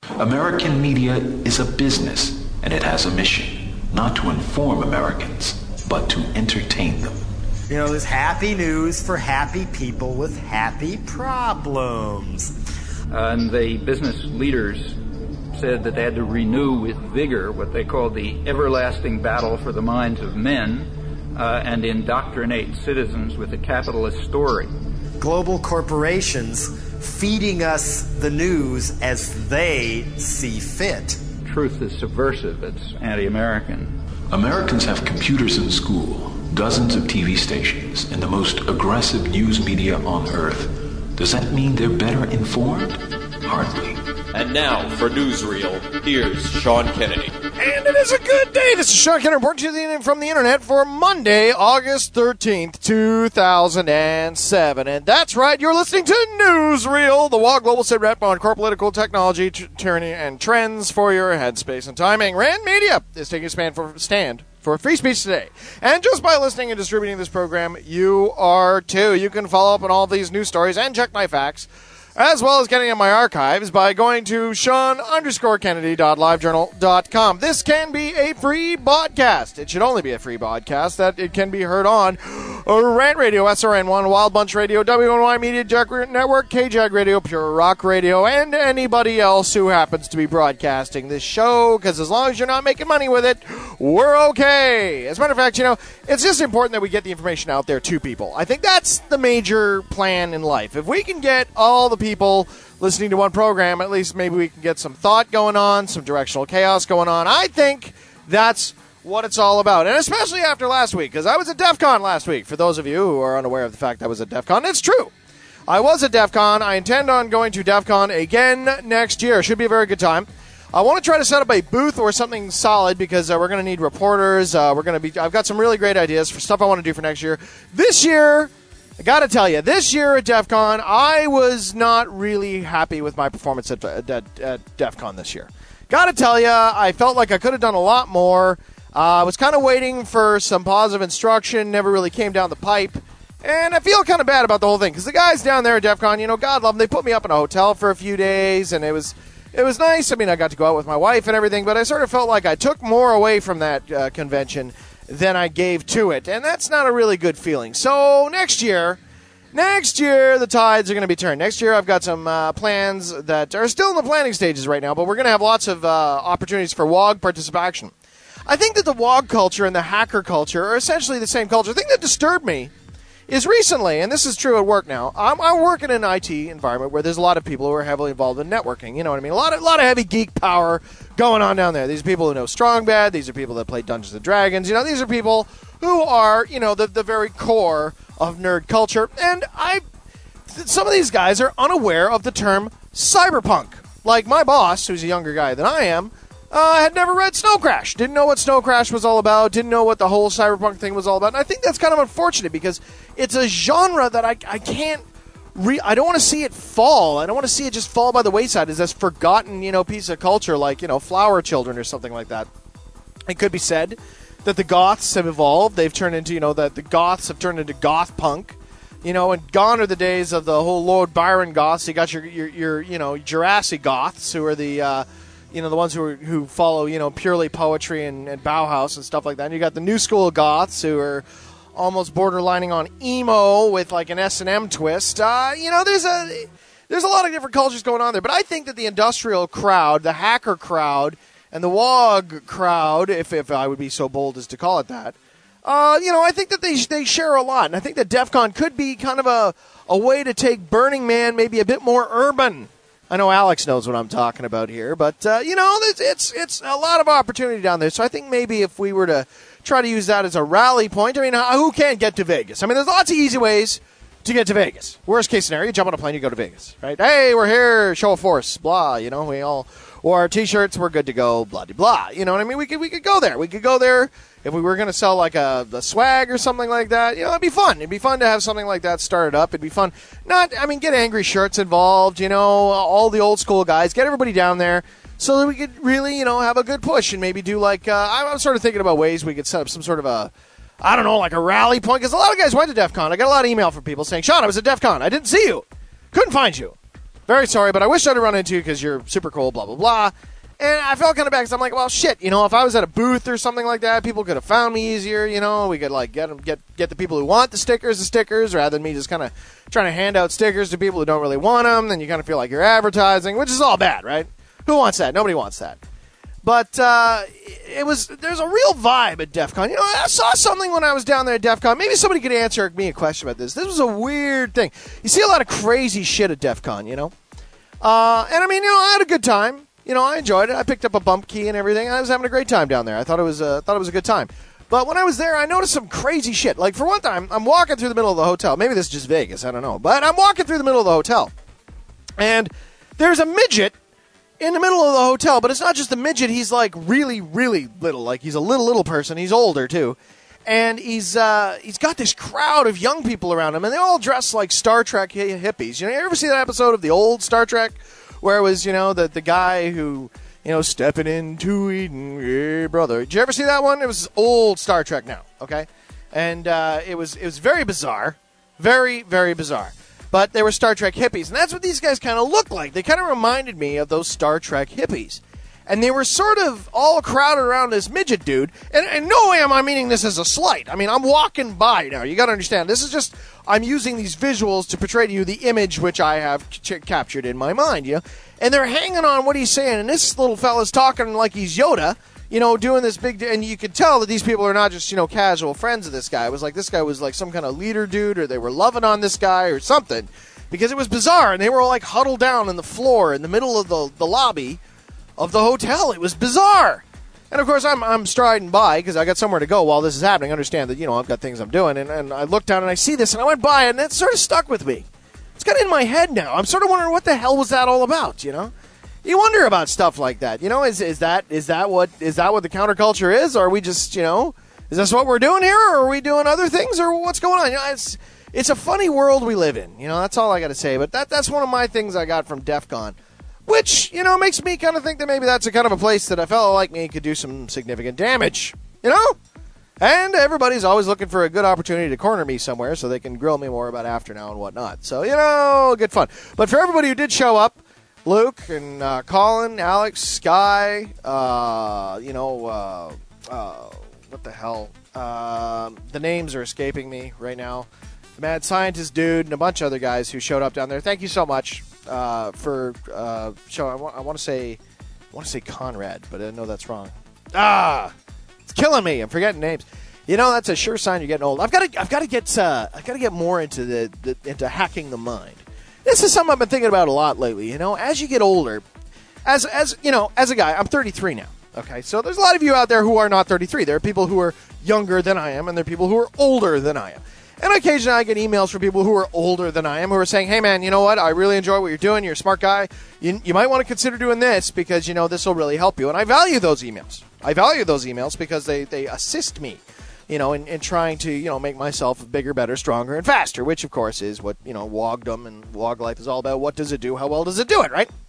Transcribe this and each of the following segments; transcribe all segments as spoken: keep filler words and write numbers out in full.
American media is a business, and it has a mission, not to inform Americans, but to entertain them. You know, there's happy news for happy people with happy problems. Uh, and the business leaders said that they had to renew with vigor what they called the everlasting battle for the minds of men uh, and indoctrinate citizens with a capitalist story. Global corporations feeding us the news as they see fit. Truth is subversive. It's anti-American. Americans have computers in school, dozens of T V stations, and the most aggressive news media on Earth. Does that mean they're better informed? Hardly. And now, for Newsreel, here's Sean Kennedy. And it is a good day. This is Sean Kennedy reporting to you from the internet for Monday, August thirteenth, two thousand seven. And that's right, you're listening to Newsreel, the Wall Global Sit Rep on core political technology, t- tyranny, and trends for your headspace and timing. Rand Media is taking a stand for, stand for free speech today. And just by listening and distributing this program, you are too. You can follow up on all of these news stories and check my facts, as well as getting in my archives by going to Sean underscore Kennedy dot livejournal dot com. This can be a free podcast. It should only be a free podcast that it can be heard on Rant Radio, S R N one, Wild Bunch Radio, W N Y Media Jack Network, K J A G Radio, Pure Rock Radio, and anybody else who happens to be broadcasting this show, because as long as you're not making money with it, we're okay. As a matter of fact, you know, it's just important that we get the information out there to people. I think that's the major plan in life. If we can get all the people people listening to one program, at least maybe we can get some thought going on, some directional chaos going on. I think that's what it's all about, and especially after last week, because I was at DEF CON last week. For those of you who are unaware of the fact I was at DEF CON, it's true. I was at DEF CON. I intend on going to DEF CON again next year. Should be a very good time. I want to try to set up a booth or something solid, because uh, we're going to need reporters. Uh, we're going to be. I've got some really great ideas for stuff I want to do for next year. This year, I got to tell you, this year at DEF CON, I was not really happy with my performance at, at, at DEF CON this year. Got to tell you, I felt like I could have done a lot more. Uh, I was kind of waiting for some positive instruction, never really came down the pipe. And I feel kind of bad about the whole thing, because the guys down there at DEF CON, you know, God love them, they put me up in a hotel for a few days, and it was it was nice. I mean, I got to go out with my wife and everything, but I sort of felt like I took more away from that uh, convention than I gave to it, and that's not a really good feeling. So next year, next year the tides are going to be turned. Next year I've got some uh, plans that are still in the planning stages right now, but we're going to have lots of uh, opportunities for W O G participation. I think that the W O G culture and the hacker culture are essentially the same culture. The thing that disturbed me is recently, and this is true at work now, I'm, I work in an I T environment where there's a lot of people who are heavily involved in networking. You know what I mean? A lot of, a lot of heavy geek power going on down there. These are people who know Strong Bad. These are people that play Dungeons and Dragons. You know, these are people who are, you know, the, the very core of nerd culture. And I, some of these guys are unaware of the term cyberpunk. Like my boss, who's a younger guy than I am, Uh, had never read Snow Crash. Didn't know what Snow Crash was all about. Didn't know what the whole cyberpunk thing was all about. And I think that's kind of unfortunate, because it's a genre that I, I can't... Re- I don't want to see it fall. I don't want to see it just fall by the wayside as this forgotten, you know, piece of culture like, you know, Flower Children or something like that. It could be said that the goths have evolved. They've turned into, you know, that the goths have turned into goth punk. You know, and gone are the days of the whole Lord Byron goths. You got your, your, your you know, Jurassic goths, who are the... Uh, You know, the ones who are, who follow, you know, purely poetry and, and Bauhaus and stuff like that. And you got the new school goths who are almost borderlining on emo with like an S and M twist. Uh, you know, there's a there's a lot of different cultures going on there. But I think that the industrial crowd, the hacker crowd, and the W O G crowd, if if I would be so bold as to call it that, uh, you know, I think that they they share a lot. And I think that DEF CON could be kind of a, a way to take Burning Man maybe a bit more urban. I know Alex knows what I'm talking about here, but, uh, you know, it's, it's it's a lot of opportunity down there. So I think maybe if we were to try to use that as a rally point, I mean, who can't get to Vegas? I mean, there's lots of easy ways to get to Vegas. Worst case scenario, you jump on a plane, you go to Vegas, right? Hey, we're here, show of force, blah, you know, we all wore our T-shirts, we're good to go, blah, blah, blah. You know what I mean? We could, we could go there. We could go there. If we were going to sell like a, a swag or something like that, you know, it'd be fun. It'd be fun to have something like that started up. It'd be fun. Not, I mean, get Angry Shirts involved, you know, all the old school guys. Get everybody down there so that we could really, you know, have a good push and maybe do like, uh, I'm sort of thinking about ways we could set up some sort of a, I don't know, like a rally point. Because a lot of guys went to DEF CON. I got a lot of email from people saying, Sean, I was at DEF CON. I didn't see you. Couldn't find you. Very sorry, but I wish I'd have run into you because you're super cool, blah, blah, blah. And I felt kind of bad because I'm like, well, shit, you know, if I was at a booth or something like that, people could have found me easier, you know. We could, like, get them, get get the people who want the stickers the stickers rather than me just kind of trying to hand out stickers to people who don't really want them. Then you kind of feel like you're advertising, which is all bad, right? Who wants that? Nobody wants that. But uh, it was there's a real vibe at DEF CON. You know, I saw something when I was down there at DEF CON. Maybe somebody could answer me a question about this. This was a weird thing. You see a lot of crazy shit at DEF CON, you know? Uh, and, I mean, you know, I had a good time. You know, I enjoyed it. I picked up a bump key and everything. I was having a great time down there. I thought it was uh, thought it was a good time. But when I was there, I noticed some crazy shit. Like, for one time, I'm walking through the middle of the hotel. Maybe this is just Vegas. I don't know. But I'm walking through the middle of the hotel. And there's a midget in the middle of the hotel, but it's not just a midget. He's, like, really, really little. Like, he's a little, little person. He's older, too. And he's uh, he's got this crowd of young people around him, and they all dress like Star Trek hippies. You know, you ever see that episode of the old Star Trek where it was, you know, the, the guy who, you know, stepping into Eden, yeah, brother. Did you ever see that one? It was old Star Trek now, okay? And uh, it was it was very bizarre. Very, very bizarre. But they were Star Trek hippies, and that's what these guys kind of looked like. They kind of reminded me of those Star Trek hippies. And they were sort of all crowded around this midget dude. And in no way am I meaning this as a slight. I mean, I'm walking by now. You got to understand. This is just, I'm using these visuals to portray to you the image which I have ch- captured in my mind, you know. And they're hanging on what he's saying. And this little fella's talking like he's Yoda, you know, doing this big, and you could tell that these people are not just, you know, casual friends of this guy. It was like this guy was like some kind of leader dude, or they were loving on this guy or something. Because it was bizarre. And they were all like huddled down on the floor in the middle of the, the lobby of the hotel. It was bizarre. And of course I'm I'm striding by because I got somewhere to go while this is happening. I understand that, you know, I've got things I'm doing, and, and I look down and I see this and I went by, and it sort of stuck with me. It's kind of in my head now. I'm sort of wondering what the hell was that all about, you know? You wonder about stuff like that. You know, is is that is that what is that what the counterculture is? Or are we just, you know, is this what we're doing here, or are we doing other things, or what's going on? You know, it's it's a funny world we live in. You know, that's all I got to say. But that that's one of my things I got from DEF CON. Which, you know, makes me kind of think that maybe that's a kind of a place that a fellow like me could do some significant damage, you know? And everybody's always looking for a good opportunity to corner me somewhere so they can grill me more about After Now and whatnot. So, you know, good fun. But for everybody who did show up, Luke and uh, Colin, Alex, Sky, uh, you know, uh, uh, what the hell? Uh, the names are escaping me right now. The Mad Scientist dude and a bunch of other guys who showed up down there. Thank you so much. Uh, for uh, show, I, wa- I want to say, I want to say Conrad, but I know that's wrong. Ah, it's killing me. I'm forgetting names. You know, that's a sure sign you're getting old. I've got to, I've got to get, uh, I've got to get more into the, the, into hacking the mind. This is something I've been thinking about a lot lately. You know, as you get older, as as you know, as a guy, I'm thirty-three now. Okay, so there's a lot of you out there who are not thirty-three. There are people who are younger than I am, and there are people who are older than I am. And occasionally I get emails from people who are older than I am who are saying, hey, man, you know what? I really enjoy what you're doing. You're a smart guy. You, you might want to consider doing this because, you know, this will really help you. And I value those emails. I value those emails because they, they assist me, you know, in, in trying to, you know, make myself bigger, better, stronger, and faster, which, of course, is what, you know, Wogdom and Wog Life is all about. What does it do? How well does it do it, right?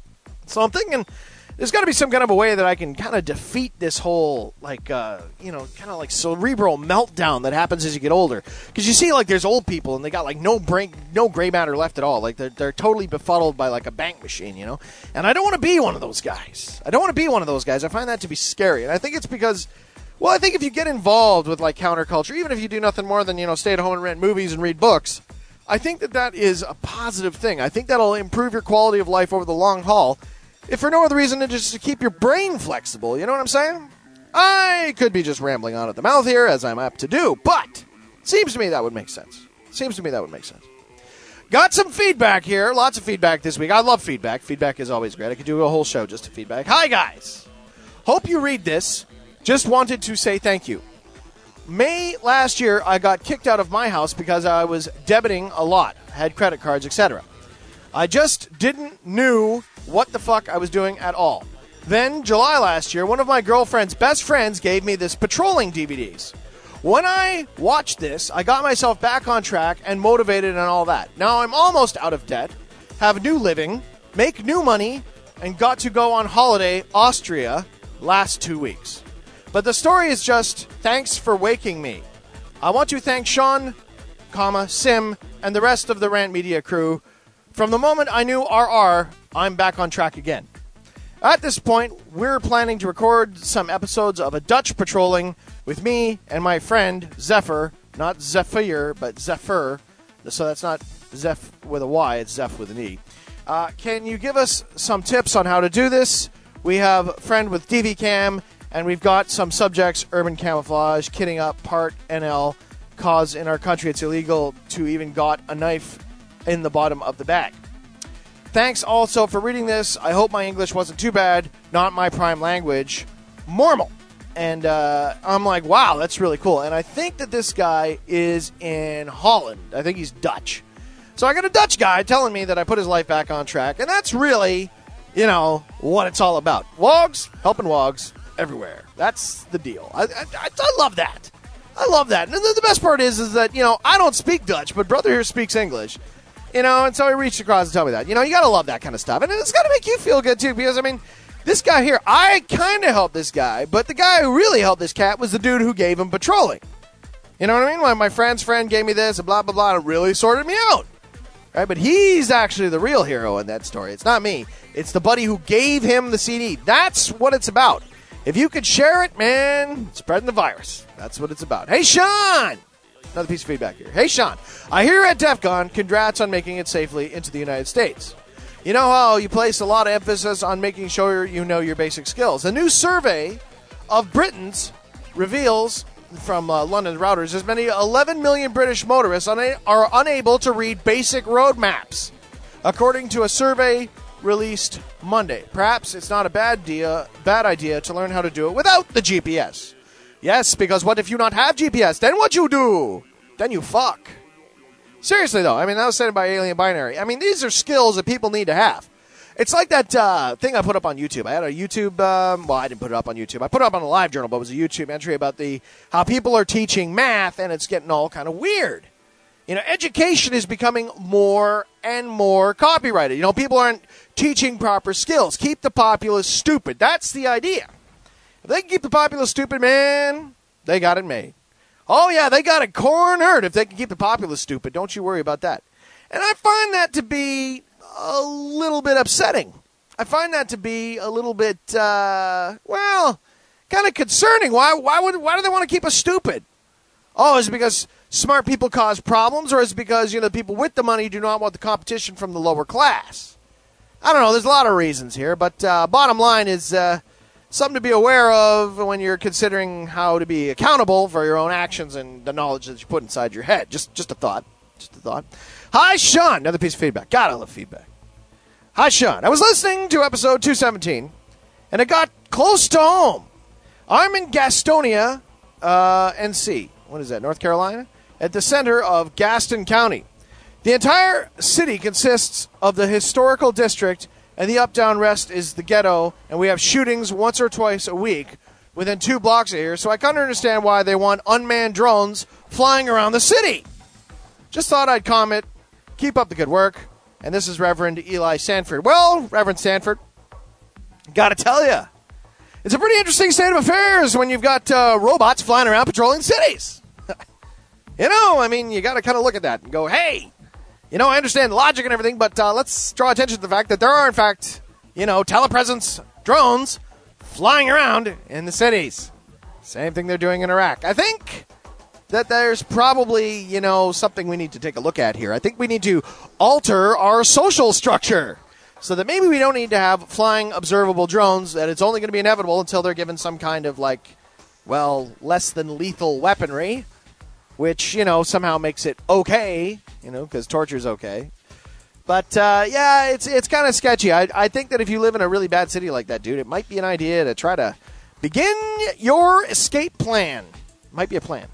So I'm thinking there's got to be some kind of a way that I can kind of defeat this whole, like, uh, you know, kind of like cerebral meltdown that happens as you get older. Because you see, like, there's old people, and they got, like, no brain, no gray matter left at all. Like, they're, they're totally befuddled by, like, a bank machine, you know? And I don't want to be one of those guys. I don't want to be one of those guys. I find that to be scary. And I think it's because, well, I think if you get involved with, like, counterculture, even if you do nothing more than, you know, stay at home and rent movies and read books, I think that that is a positive thing. I think that'll improve your quality of life over the long haul. If for no other reason than just to keep your brain flexible, you know what I'm saying? I could be just rambling on at the mouth here, as I'm apt to do, but it seems to me that would make sense. Seems to me that would make sense. Got some feedback here, lots of feedback this week. I love feedback. Feedback is always great. I could do a whole show just to feedback. Hi, guys. Hope you read this. Just wanted to say thank you. May last year, I got kicked out of my house because I was debiting a lot, had credit cards, et cetera. I just didn't knew what the fuck I was doing at all. Then, July last year, one of my girlfriend's best friends gave me this patrolling D V Ds. When I watched this, I got myself back on track and motivated and all that. Now I'm almost out of debt, have new living, make new money, and got to go on holiday Austria last two weeks. But the story is just, thanks for waking me. I want to thank Sean, comma, Sim, and the rest of the Rant Media crew From the moment I knew R R, I'm back on track again. At this point, we're planning to record some episodes of A Dutch Patrolling with me and my friend Zephyr, not Zephyr, but Zephyr. So that's not Zeph with a Y, it's Zeph with an E. Uh, can you give us some tips on how to do this? We have a friend with D V Cam, and we've got some subjects, urban camouflage, kidding up, part N L, cause in our country it's illegal to even got a knife in the bottom of the bag. Thanks also for reading this. I hope my English wasn't too bad. Not my prime language. Normal. And uh, I'm like, wow, that's really cool. And I think that this guy is in Holland. I think he's Dutch. So I got a Dutch guy telling me that I put his life back on track. And that's really, you know, what it's all about. Wogs, helping wogs everywhere. That's the deal. I, I, I love that. I love that. And the, the best part is, is that, you know, I don't speak Dutch, but brother here speaks English. You know, and so he reached across to tell me that. You know, you got to love that kind of stuff. And it's got to make you feel good, too, because, I mean, this guy here, I kind of helped this guy, but the guy who really helped this cat was the dude who gave him patrolling. You know what I mean? When my friend's friend gave me this and blah, blah, blah, it really sorted me out. Right? But he's actually the real hero in that story. It's not me. It's the buddy who gave him the C D. That's what it's about. If you could share it, man, spreading the virus. That's what it's about. Hey, Sean! Another piece of feedback here. Hey, Sean, I hear at DEF CON, congrats on making it safely into the United States. You know how you place a lot of emphasis on making sure you know your basic skills. A new survey of Britons reveals, from uh, London Routers, as many eleven million British motorists una- are unable to read basic road maps, according to a survey released Monday. Perhaps it's not a bad idea, bad idea to learn how to do it without the G P S. Yes, because what if you not have G P S? Then what you do? Then you fuck. Seriously, though. I mean, that was said by Alien Binary. I mean, these are skills that people need to have. It's like that uh, thing I put up on YouTube. I had a YouTube, um, well, I didn't put it up on YouTube. I put it up on a live journal, but it was a YouTube entry about the how people are teaching math, and it's getting all kind of weird. You know, education is becoming more and more copyrighted. You know, people aren't teaching proper skills. Keep the populace stupid. That's the idea. If they can keep the populace stupid, man, they got it made. Oh, yeah, they got it cornered if they can keep the populace stupid. Don't you worry about that. And I find that to be a little bit upsetting. I find that to be a little bit, uh, well, kind of concerning. Why, why, would, why do they want to keep us stupid? Oh, is it because smart people cause problems, or is it because, you know, the people with the money do not want the competition from the lower class? I don't know. There's a lot of reasons here, but uh, bottom line is uh, something to be aware of when you're considering how to be accountable for your own actions and the knowledge that you put inside your head. Just, just a thought. Just a thought. Hi, Sean. Another piece of feedback. God, I love feedback. Hi, Sean. I was listening to episode two seventeen, and it got close to home. I'm in Gastonia, uh, N C. What is that, North Carolina? At the center of Gaston County. The entire city consists of the historical district, and the up-down rest is the ghetto, and we have shootings once or twice a week within two blocks of here, so I kind of understand why they want unmanned drones flying around the city. Just thought I'd comment. Keep up the good work. And this is Reverend Eli Sanford. Well, Reverend Sanford, gotta tell you, it's a pretty interesting state of affairs when you've got uh, robots flying around patrolling cities. You know, I mean, you gotta kind of look at that and go, hey, you know, I understand the logic and everything, but uh, let's draw attention to the fact that there are, in fact, you know, telepresence drones flying around in the cities. Same thing they're doing in Iraq. I think that there's probably, you know, something we need to take a look at here. I think we need to alter our social structure so that maybe we don't need to have flying observable drones, that it's only going to be inevitable until they're given some kind of, like, well, less than lethal weaponry, which, you know, somehow makes it okay, you know, because torture's okay. But, uh, yeah, it's it's kind of sketchy. I, I think that if you live in a really bad city like that, dude, it might be an idea to try to begin your escape plan. Might be a plan.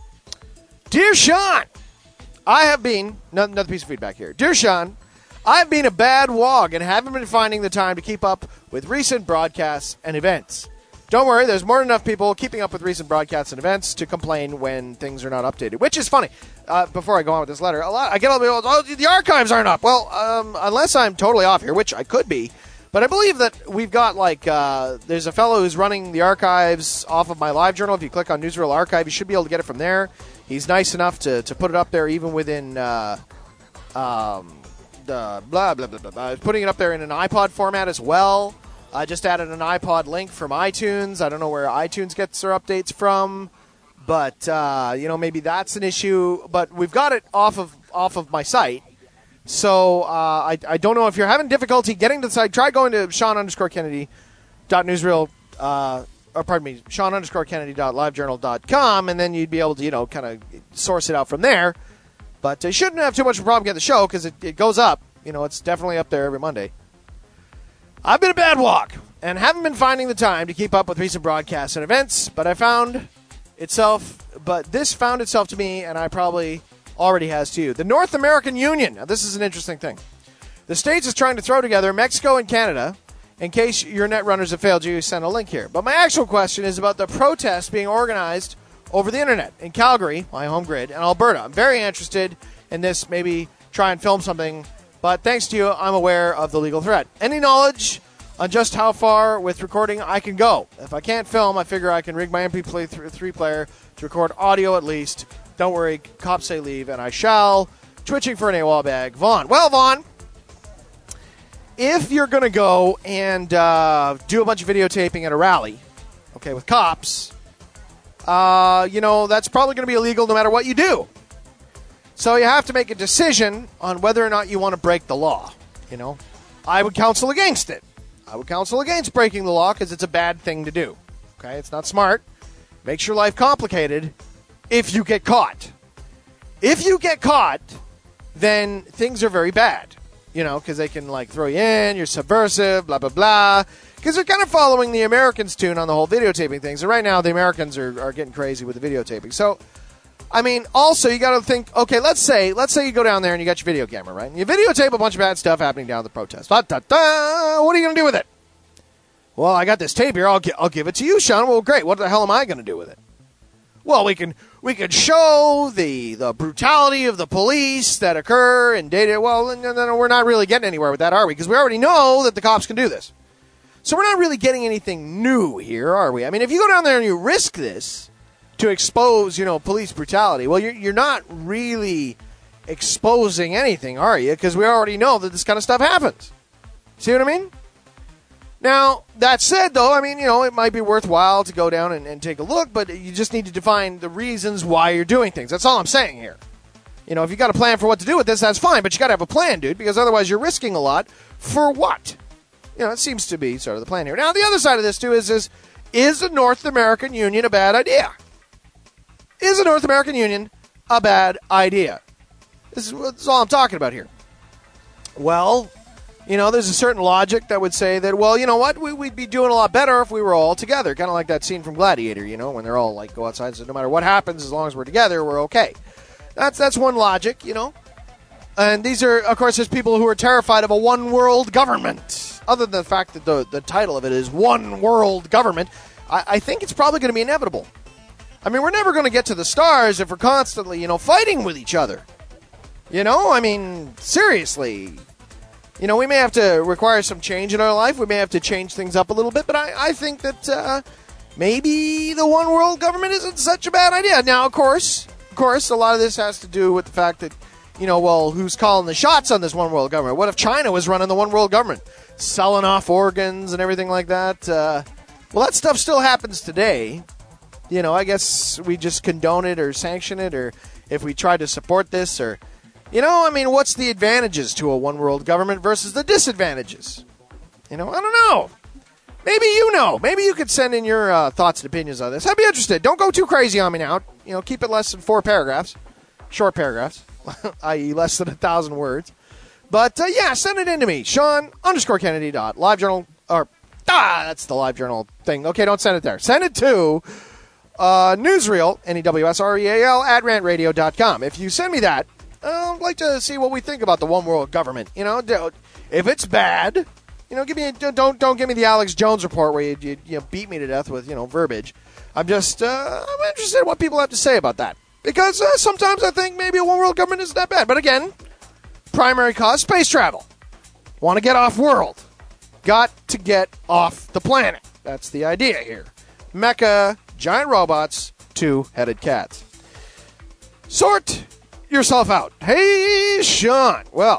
Dear Sean, I have been, another piece of feedback here. Dear Sean, I have been a bad wog and haven't been finding the time to keep up with recent broadcasts and events. Don't worry, there's more than enough people keeping up with recent broadcasts and events to complain when things are not updated, which is funny. Uh, before I go on with this letter, a lot I get all the, oh, the archives aren't up. Well, um, unless I'm totally off here, which I could be, but I believe that we've got, like, uh, there's a fellow who's running the archives off of my live journal. If you click on Newsreel Archive, you should be able to get it from there. He's nice enough to, to put it up there even within, uh, um, uh, blah, blah, blah, blah, blah. I was putting it up there in an iPod format as well. I just added an iPod link from iTunes. I don't know where iTunes gets their updates from, but, uh, you know, maybe that's an issue. But we've got it off of off of my site. So uh, I, I don't know if you're having difficulty getting to the site. Try going to Sean underscore Kennedy dot newsreel, uh, or pardon me, Sean underscore Kennedy dot livejournal dot com, and then you'd be able to, you know, kind of source it out from there. But you shouldn't have too much of a problem getting the show because it, it goes up. You know, it's definitely up there every Monday. I've been a bad walk and haven't been finding the time to keep up with recent broadcasts and events, but I found itself, but this found itself to me, and I probably already has to you. The North American Union. Now, this is an interesting thing. The States is trying to throw together Mexico and Canada. In case your net runners have failed you, send a link here. But my actual question is about the protests being organized over the internet in Calgary, my home grid, and Alberta. I'm very interested in this. Maybe try and film something. But thanks to you, I'm aware of the legal threat. Any knowledge on just how far with recording I can go? If I can't film, I figure I can rig my M P three player to record audio at least. Don't worry, cops say leave, and I shall. Twitching for an AWOL bag. Vaughn. Well, Vaughn, if you're going to go and uh, do a bunch of videotaping at a rally, okay, with cops, uh, you know, that's probably going to be illegal no matter what you do. So you have to make a decision on whether or not you want to break the law, you know. I would counsel against it. I would counsel against breaking the law because it's a bad thing to do, okay? It's not smart. Makes your life complicated if you get caught. If you get caught, then things are very bad. You know, because they can, like, throw you in, you're subversive, blah, blah, blah. Because they're kind of following the Americans' tune on the whole videotaping thing. So right now, the Americans are, are getting crazy with the videotaping. So, I mean, also, you got to think, okay, let's say let's say you go down there and you got your video camera, right? And you videotape a bunch of bad stuff happening down at the protest. Da, da, da. What are you going to do with it? Well, I got this tape here. I'll, gi- I'll give it to you, Sean. Well, great. What the hell am I going to do with it? Well, we can we can show the the brutality of the police that occur and data. Well, no, no, no, we're not really getting anywhere with that, are we? Because we already know that the cops can do this. So we're not really getting anything new here, are we? I mean, if you go down there and you risk this to expose, you know, police brutality, well, you're you're not really exposing anything, are you? Because we already know that this kind of stuff happens. See what I mean? Now, that said, though, I mean, you know, it might be worthwhile to go down and, and take a look, but you just need to define the reasons why you're doing things. That's all I'm saying here. You know, if you got a plan for what to do with this, that's fine, but you got to have a plan, dude, because otherwise you're risking a lot for what? You know, it seems to be sort of the plan here. Now, the other side of this, too, is, is, is the North American Union a bad idea? Is the North American Union a bad idea? This is, this is all I'm talking about here. Well, you know, there's a certain logic that would say that, well, you know what, we, we'd be doing a lot better if we were all together. Kind of like that scene from Gladiator, you know, when they're all, like, go outside and say, no matter what happens, as long as we're together, we're okay. That's that's one logic, you know. And these are, of course, there's people who are terrified of a one-world government. Other than the fact that the, the title of it is One World Government, I, I think it's probably going to be inevitable. I mean, we're never going to get to the stars if we're constantly, you know, fighting with each other. You know, I mean, seriously. You know, we may have to require some change in our life. We may have to change things up a little bit. But I, I think that uh, maybe the one world government isn't such a bad idea. Now, of course, of course, a lot of this has to do with the fact that, you know, well, who's calling the shots on this one world government? What if China was running the one world government? Selling off organs and everything like that? Uh, well, that stuff still happens today. You know, I guess we just condone it or sanction it, or if we try to support this, or... You know, I mean, what's the advantages to a one-world government versus the disadvantages? You know, I don't know. Maybe you know. Maybe you could send in your uh, thoughts and opinions on this. I'd be interested. Don't go too crazy on me now. You know, keep it less than four paragraphs. Short paragraphs, that is less than a thousand words. But, uh, yeah, send it in to me. Sean underscore Kennedy dot livejournal, or, ah, that's the LiveJournal thing. Okay, don't send it there. Send it to uh, Newsreel, N E W S R E A L, at rant radio dot com. If you send me that, I'd like to see what we think about the one world government. You know, if it's bad, you know, give me a, don't don't give me the Alex Jones report where you, you you know, beat me to death with, you know, verbiage. I'm just uh, I'm interested in what people have to say about that, because uh, sometimes I think maybe a one world government isn't that bad. But again, primary cause, space travel. Want to get off world? Got to get off the planet. That's the idea here. Mecha, giant robots, two-headed cats. Sort yourself out. Hey, Sean. Well,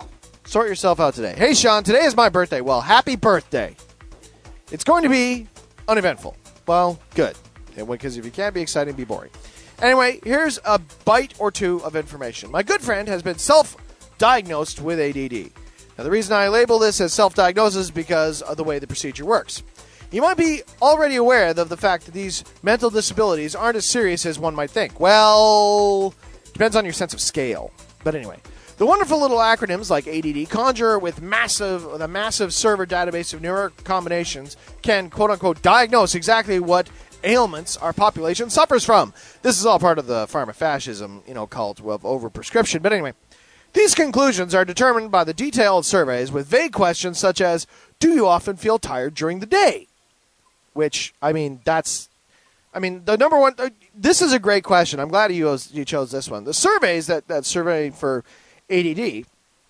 Sort yourself out today. Hey, Sean, today is my birthday. Well, happy birthday. It's going to be uneventful. Well, good. Because if you can't be exciting, be boring. Anyway, here's a bite or two of information. My good friend has been self-diagnosed with A D D. Now, the reason I label this as self-diagnosis is because of the way the procedure works. You might be already aware of the fact that these mental disabilities aren't as serious as one might think. Well, depends on your sense of scale. But anyway, the wonderful little acronyms like A D D conjure with massive, with a massive server database of numeric combinations can, quote-unquote, diagnose exactly what ailments our population suffers from. This is all part of the pharmafascism, you know, cult of overprescription. But anyway, these conclusions are determined by the detailed surveys with vague questions such as, do you often feel tired during the day? Which, I mean, that's, I mean, the number one, uh, this is a great question. I'm glad you, you chose this one. The surveys that, that survey for A D D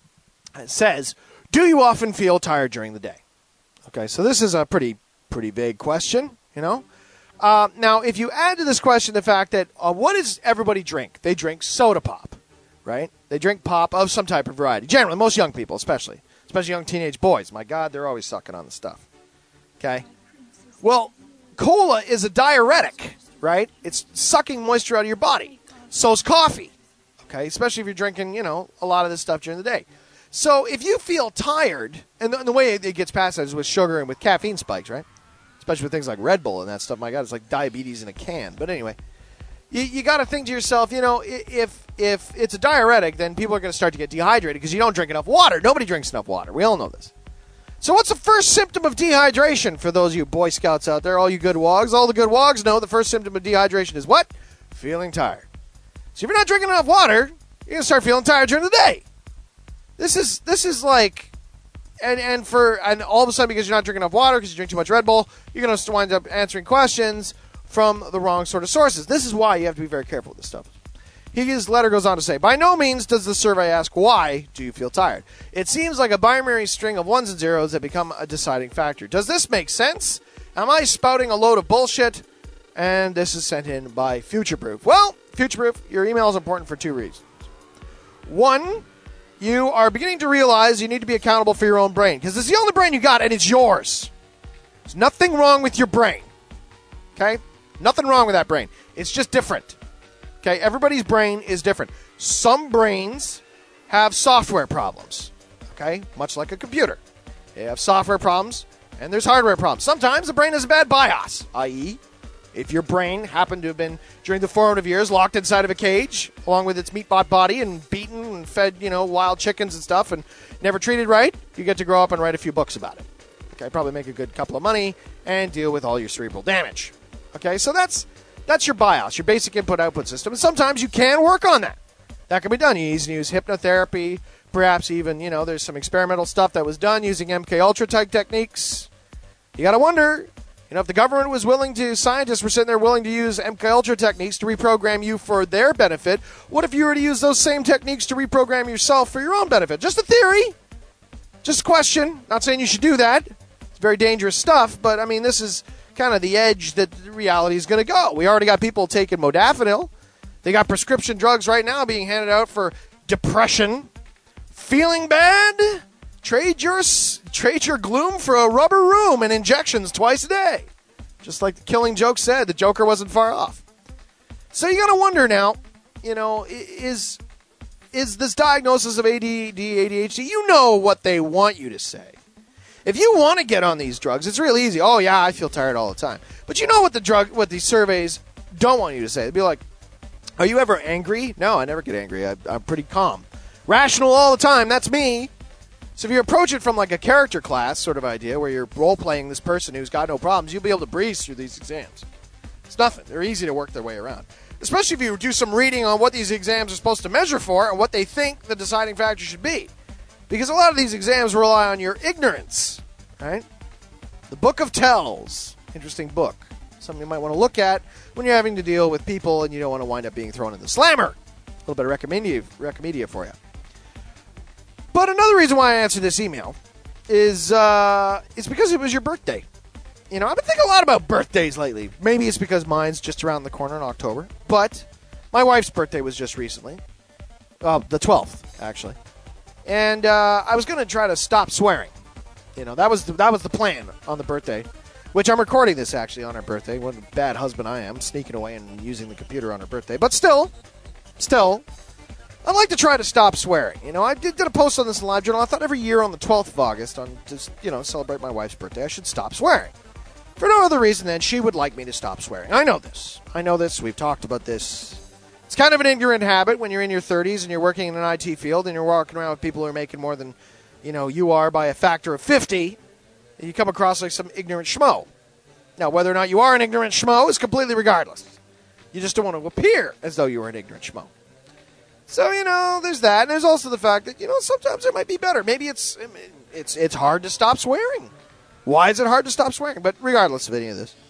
says, do you often feel tired during the day? Okay, so this is a pretty, pretty vague question, you know? Uh, now, if you add to this question the fact that, uh, what does everybody drink? They drink soda pop, right? They drink pop of some type of variety. Generally, most young people especially. Especially young teenage boys. My God, they're always sucking on the stuff. Okay? Well, cola is a diuretic, right? It's sucking moisture out of your body. So's coffee, okay? Especially if you're drinking, you know, a lot of this stuff during the day. So if you feel tired, and the, and the way it gets past that is with sugar and with caffeine spikes, right? Especially with things like Red Bull and that stuff. My God, it's like diabetes in a can. But anyway, you, you got to think to yourself, you know, if if it's a diuretic, then people are going to start to get dehydrated because you don't drink enough water. Nobody drinks enough water. We all know this. So what's the first symptom of dehydration for those of you Boy Scouts out there, all you good wogs? All the good wogs know the first symptom of dehydration is what? Feeling tired. So if you're not drinking enough water, you're going to start feeling tired during the day. This is this is like, and and for and all of a sudden because you're not drinking enough water because you drink too much Red Bull, you're going to wind up answering questions from the wrong sort of sources. This is why you have to be very careful with this stuff. His letter goes on to say, by no means does the survey ask, why do you feel tired? It seems like a binary string of ones and zeros that become a deciding factor. Does this make sense? Am I spouting a load of bullshit? And this is sent in by Futureproof. Well, Futureproof, your email is important for two reasons. One, you are beginning to realize you need to be accountable for your own brain, because it's the only brain you got, and it's yours. There's nothing wrong with your brain. Okay? Nothing wrong with that brain. It's just different. Okay, everybody's brain is different. Some brains have software problems, okay, much like a computer. They have software problems, and there's hardware problems. Sometimes the brain has a bad BIOS, that is, if your brain happened to have been, during the formative years, locked inside of a cage, along with its meatbot body, and beaten and fed, you know, wild chickens and stuff, and never treated right, you get to grow up and write a few books about it. Okay, probably make a good couple of money, and deal with all your cerebral damage. Okay, so that's... That's your BIOS, your basic input-output system. And sometimes you can work on that. That can be done. You can use hypnotherapy, perhaps even, you know, there's some experimental stuff that was done using M K Ultra type techniques. You got to wonder, you know, if the government was willing to, scientists were sitting there willing to use M K Ultra techniques to reprogram you for their benefit, what if you were to use those same techniques to reprogram yourself for your own benefit? Just a theory. Just a question. Not saying you should do that. It's very dangerous stuff, but, I mean, this is kind of the edge that reality is going to go. We already got people taking modafinil. They got prescription drugs right now being handed out for depression. Feeling bad? Trade your trade your gloom for a rubber room and injections twice a day. Just like the Killing Joke said, the Joker wasn't far off. So you got to wonder now, you know, is is this diagnosis of A D D, A D H D, you know what they want you to say. If you want to get on these drugs, it's really easy. Oh, yeah, I feel tired all the time. But you know what the drug, what these surveys don't want you to say. They'd be like, are you ever angry? No, I never get angry. I, I'm pretty calm. Rational all the time. That's me. So if you approach it from like a character class sort of idea where you're role-playing this person who's got no problems, you'll be able to breeze through these exams. It's nothing. They're easy to work their way around. Especially if you do some reading on what these exams are supposed to measure for and what they think the deciding factor should be. Because a lot of these exams rely on your ignorance, right? The Book of Tells. Interesting book. Something you might want to look at when you're having to deal with people and you don't want to wind up being thrown in the slammer. A little bit of recommedia, recommedia for you. But another reason why I answered this email is uh, it's because it was your birthday. You know, I've been thinking a lot about birthdays lately. Maybe it's because mine's just around the corner in October. But my wife's birthday was just recently. Uh, the twelfth, actually. And uh, I was going to try to stop swearing. You know, that was the, that was the plan on the birthday, which I'm recording this actually on her birthday. What a bad husband I am, sneaking away and using the computer on her birthday. But still, still, I'd like to try to stop swearing. You know, I did, did a post on this in LiveJournal. I thought every year on the twelfth of August, on just, you know, celebrate my wife's birthday, I should stop swearing. For no other reason than she would like me to stop swearing. I know this. I know this. We've talked about this. It's kind of an ignorant habit when you're in your thirties and you're working in an I T field and you're walking around with people who are making more than, you know, you are by a factor of fifty. And you come across like some ignorant schmo. Now, whether or not you are an ignorant schmo is completely regardless. You just don't want to appear as though you were an ignorant schmo. So, you know, there's that. And there's also the fact that, you know, sometimes it might be better. Maybe it's it's it's hard to stop swearing. Why is it hard to stop swearing? But regardless of any of this,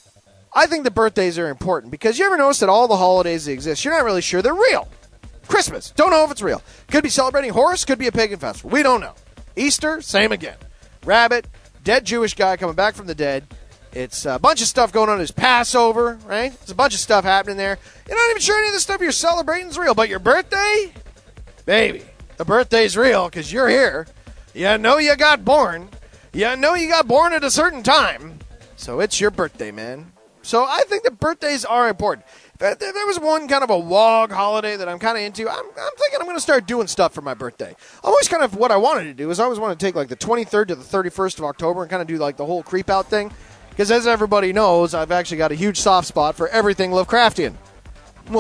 I think the birthdays are important because you ever notice that all the holidays that exist, you're not really sure they're real. Christmas, don't know if it's real. Could be celebrating Horus, could be a pagan festival. We don't know. Easter, same again. Rabbit, dead Jewish guy coming back from the dead. It's a bunch of stuff going on. There's Passover, right? There's a bunch of stuff happening there. You're not even sure any of the stuff you're celebrating is real. But your birthday? Baby, the birthday's real because you're here. You know you got born. You know you got born at a certain time. So it's your birthday, man. So I think that birthdays are important. If there was one kind of a W O G holiday that I'm kind of into, I'm, I'm thinking I'm going to start doing stuff for my birthday. Always kind of what I wanted to do is I always want to take like the twenty-third to the thirty-first of October and kind of do like the whole creep out thing. Because as everybody knows, I've actually got a huge soft spot for everything Lovecraftian. You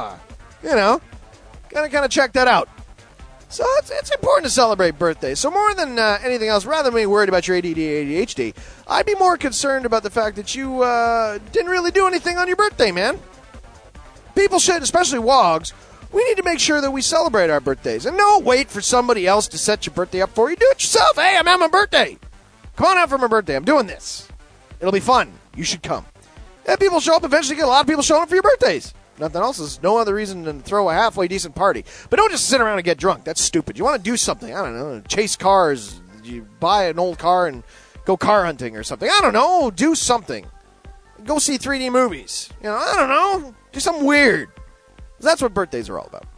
know, gotta kind of check that out. So it's, it's important to celebrate birthdays. So more than uh, anything else, rather than being worried about your A D D, A D H D, I'd be more concerned about the fact that you uh, didn't really do anything on your birthday, man. People should, especially W O Gs, we need to make sure that we celebrate our birthdays. And don't wait for somebody else to set your birthday up for you. Do it yourself. Hey, I'm having my birthday. Come on out for my birthday. I'm doing this. It'll be fun. You should come. And people show up. Eventually get a lot of people showing up for your birthdays. Nothing else is no other reason than to throw a halfway decent party. But don't just sit around and get drunk. That's stupid. You want to do something. I don't know. Chase cars. You buy an old car and go car hunting or something. I don't know. Do something. Go see three D movies. You know, I don't know. Do something weird. That's what birthdays are all about.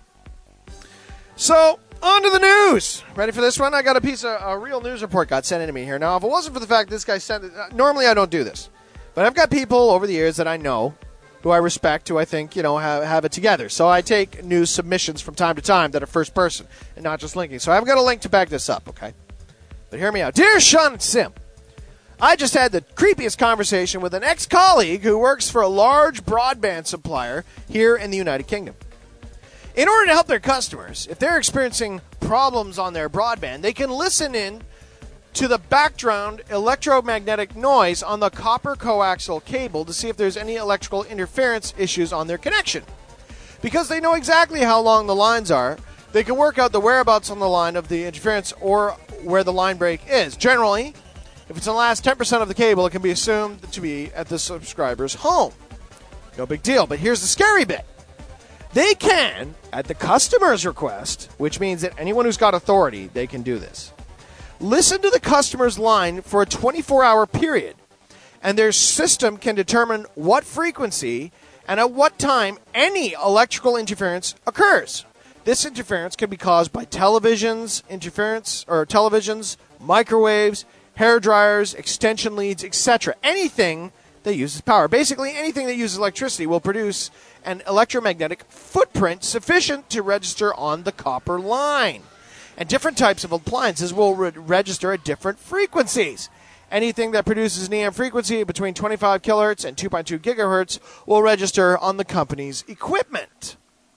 So, on to the news. Ready for this one? I got a piece of a real news report got sent in to me here. Now, if it wasn't for the fact this guy sent it, uh, normally I don't do this. But I've got people over the years that I know, who I respect, who I think, you know, have, have it together. So I take news submissions from time to time that are first person and not just linking. So I've got a link to back this up, okay? But hear me out. Dear Sean and Sim, I just had the creepiest conversation with an ex-colleague who works for a large broadband supplier here in the United Kingdom. In order to help their customers, if they're experiencing problems on their broadband, they can listen in to the background electromagnetic noise on the copper coaxial cable to see if there's any electrical interference issues on their connection. Because they know exactly how long the lines are, they can work out the whereabouts on the line of the interference or where the line break is. Generally, if it's in the last ten percent of the cable, it can be assumed to be at the subscriber's home. No big deal, but here's the scary bit. They can, at the customer's request, which means that anyone who's got authority, they can do this, listen to the customer's line for a twenty-four hour period, and their system can determine what frequency and at what time any electrical interference occurs. This interference can be caused by televisions, interference or televisions, microwaves, hair dryers, extension leads, et cetera. Anything that uses power. Basically, anything that uses electricity will produce an electromagnetic footprint sufficient to register on the copper line. And different types of appliances will re- register at different frequencies. Anything that produces an E M frequency between twenty-five kilohertz and two point two gigahertz will register on the company's equipment.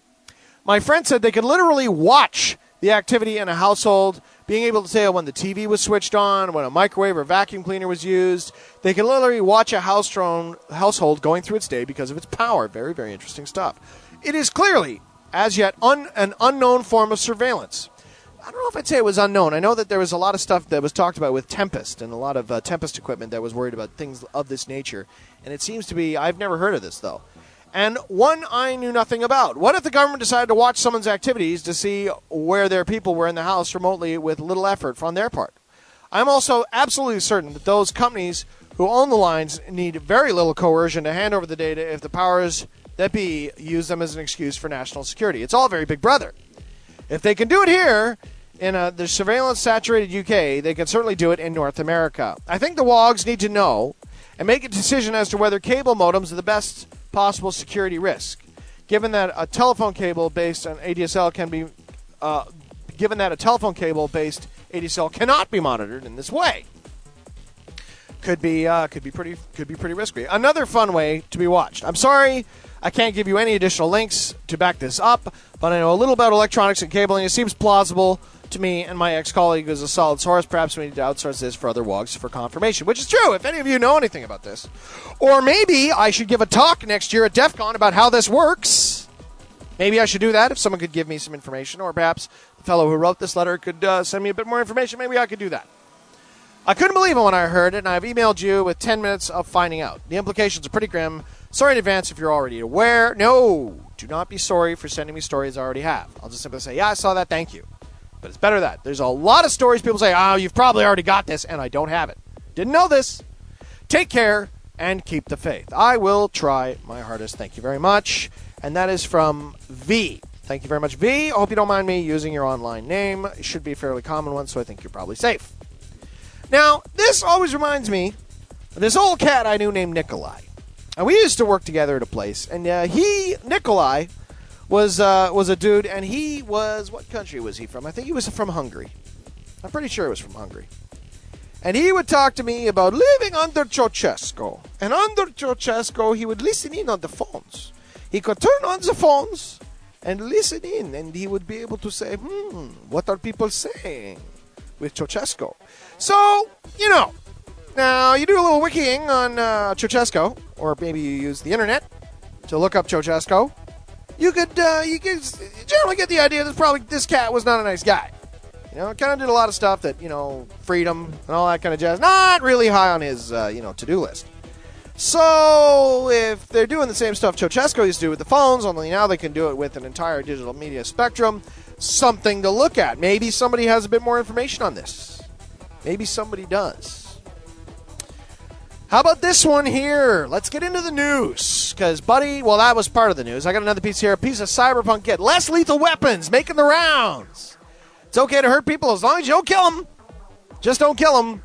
My friend said they could literally watch the activity in a household, being able to tell when the T V was switched on, when a microwave or vacuum cleaner was used. They can literally watch a household going through its day because of its power. Very, very interesting stuff. It is clearly, as yet, un- an unknown form of surveillance. I don't know if I'd say it was unknown. I know that there was a lot of stuff that was talked about with Tempest and a lot of uh, Tempest equipment that was worried about things of this nature. And it seems to be, I've never heard of this, though. And one I knew nothing about. What if the government decided to watch someone's activities to see where their people were in the house remotely with little effort from their part? I'm also absolutely certain that those companies who own the lines need very little coercion to hand over the data if the powers that be use them as an excuse for national security. It's all very Big Brother. If they can do it here, in a, the surveillance-saturated U K, they can certainly do it in North America. I think the wogs need to know and make a decision as to whether cable modems are the best possible security risk, given that a telephone cable based on A D S L can be, uh, given that a telephone cable based A D S L cannot be monitored in this way. Could be, uh, could be pretty, could be pretty risky. Another fun way to be watched. I'm sorry, I can't give you any additional links to back this up, but I know a little about electronics and cabling. It seems plausible to me and my ex-colleague is a solid source. Perhaps we need to outsource this for other wogs for confirmation, which is true if any of you know anything about this. Or maybe I should give a talk next year at DEF CON about how this works. Maybe I should do that if someone could give me some information, or perhaps the fellow who wrote this letter could uh, send me a bit more information. Maybe I could do that. I couldn't believe it when I heard it, and I've emailed you with ten minutes of finding out. The implications are pretty grim. Sorry in advance if you're already aware. No, do not be sorry for sending me stories I already have. I'll just simply say, yeah, I saw that, thank you. But it's better that. There's a lot of stories people say, oh, you've probably already got this, and I don't have it. Didn't know this. Take care and keep the faith. I will try my hardest. Thank you very much. And that is from V. Thank you very much, V. I hope you don't mind me using your online name. It should be a fairly common one, so I think you're probably safe. Now, this always reminds me of this old cat I knew named Nikolai. And we used to work together at a place, and uh, he, Nikolai, was uh, was a dude, and he was, what country was he from? I think he was from Hungary. I'm pretty sure he was from Hungary. And he would talk to me about living under Ceausescu. And under Ceausescu, he would listen in on the phones. He could turn on the phones and listen in, and he would be able to say, hmm, what are people saying with Ceausescu? So, you know, now you do a little wikiing on uh, Ceausescu, or maybe you use the internet to look up Ceausescu. You could, uh, you could generally get the idea that probably this cat was not a nice guy. You know, kind of did a lot of stuff that, you know, freedom and all that kind of jazz. Not really high on his, uh, you know, to-do list. So, if they're doing the same stuff Ceausescu used to do with the phones, only now they can do it with an entire digital media spectrum, something to look at. Maybe somebody has a bit more information on this. Maybe somebody does. How about this one here? Let's get into the news. Because, buddy, well, that was part of the news. I got another piece here. A piece of cyberpunk kit. Less lethal weapons making the rounds. It's okay to hurt people as long as you don't kill them. Just don't kill them.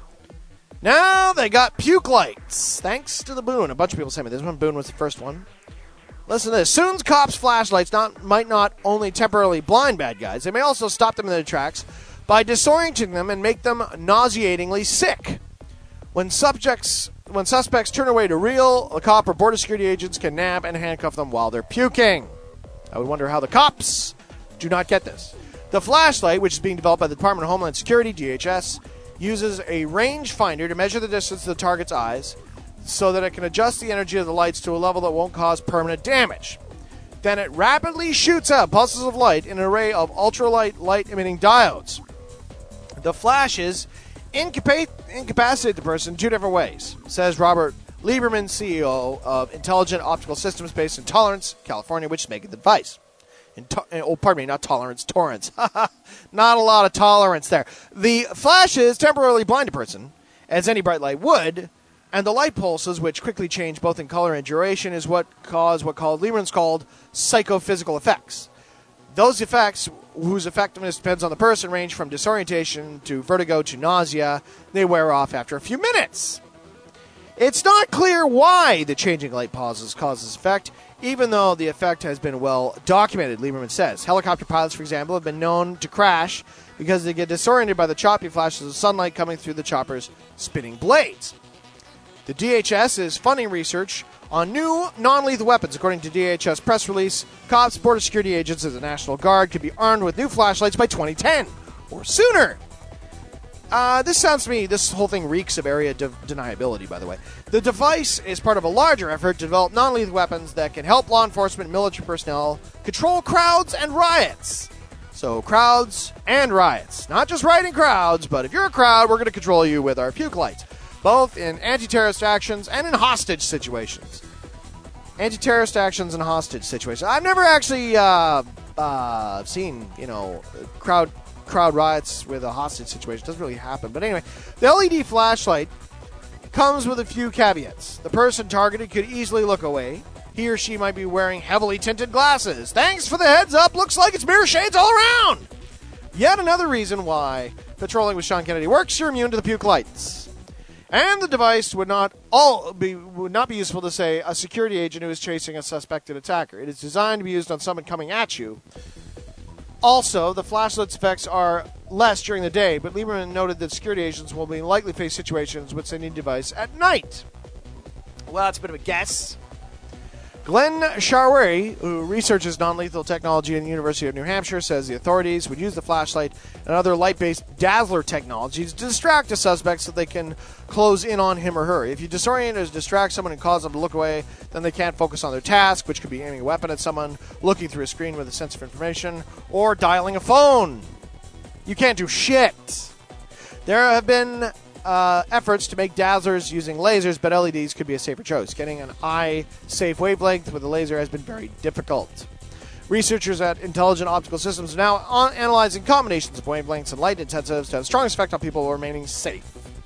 Now they got puke lights. Thanks to the Boon. A bunch of people sent me this one. Boon was the first one. Listen to this. Soon's cops' flashlights not, might not only temporarily blind bad guys, they may also stop them in their tracks by disorienting them and make them nauseatingly sick. When subjects... When suspects turn away to real, a cop or border security agents can nab and handcuff them while they're puking. I would wonder how the cops do not get this. The flashlight, which is being developed by the Department of Homeland Security, D H S, uses a range finder to measure the distance to the target's eyes so that it can adjust the energy of the lights to a level that won't cause permanent damage. Then it rapidly shoots out pulses of light in an array of ultralight light-emitting diodes. The flashes Incapa- incapacitate the person two different ways, says Robert Lieberman, C E O of Intelligent Optical Systems based in Torrance, California, which is making the device. In to- oh, pardon me, not tolerance, Torrance. Not a lot of tolerance there. The flashes temporarily blind a person, as any bright light would, and the light pulses, which quickly change both in color and duration, is what cause what called Lieberman's called psychophysical effects. Those effects, whose effectiveness depends on the person, range from disorientation to vertigo to nausea. They wear off after a few minutes. It's not clear why the changing light pauses cause this effect, even though the effect has been well documented, Lieberman says. Helicopter pilots, for example, have been known to crash because they get disoriented by the choppy flashes of sunlight coming through the chopper's spinning blades. The D H S is funding research on new non-lethal weapons. According to D H S press release, cops, border security agents, and the National Guard could be armed with new flashlights by twenty ten or sooner. Uh, this sounds to me, this whole thing reeks of area de- deniability, by the way. The device is part of a larger effort to develop non-lethal weapons that can help law enforcement and military personnel control crowds and riots. So, crowds and riots. Not just rioting crowds, but if you're a crowd, we're going to control you with our puke lights. Both in anti-terrorist actions and in hostage situations. Anti-terrorist actions and hostage situations. I've never actually uh, uh, seen, you know, crowd crowd riots with a hostage situation. It doesn't really happen. But anyway, the L E D flashlight comes with a few caveats. The person targeted could easily look away. He or she might be wearing heavily tinted glasses. Thanks for the heads up. Looks like it's mirror shades all around. Yet another reason why patrolling with Sean Kennedy works. You're immune to the puke lights. And the device would not all be would not be useful to, say, a security agent who is chasing a suspected attacker. It is designed to be used on someone coming at you. Also, the flashlight's effects are less during the day, but Lieberman noted that security agents will be likely face situations which they need a device at night. Well, that's a bit of a guess. Glenn Sharwari, who researches non-lethal technology at the University of New Hampshire, says the authorities would use the flashlight and other light-based dazzler technologies to distract a suspect so they can close in on him or her. If you disorient or distract someone and cause them to look away, then they can't focus on their task, which could be aiming a weapon at someone, looking through a screen with a sense of information, or dialing a phone. You can't do shit. There have been Uh, efforts to make dazzlers using lasers, but L E Ds could be a safer choice. Getting an eye-safe wavelength with a laser has been very difficult. Researchers at Intelligent Optical Systems are now on analyzing combinations of wavelengths and light intensives to have the strongest effect on people while remaining safe.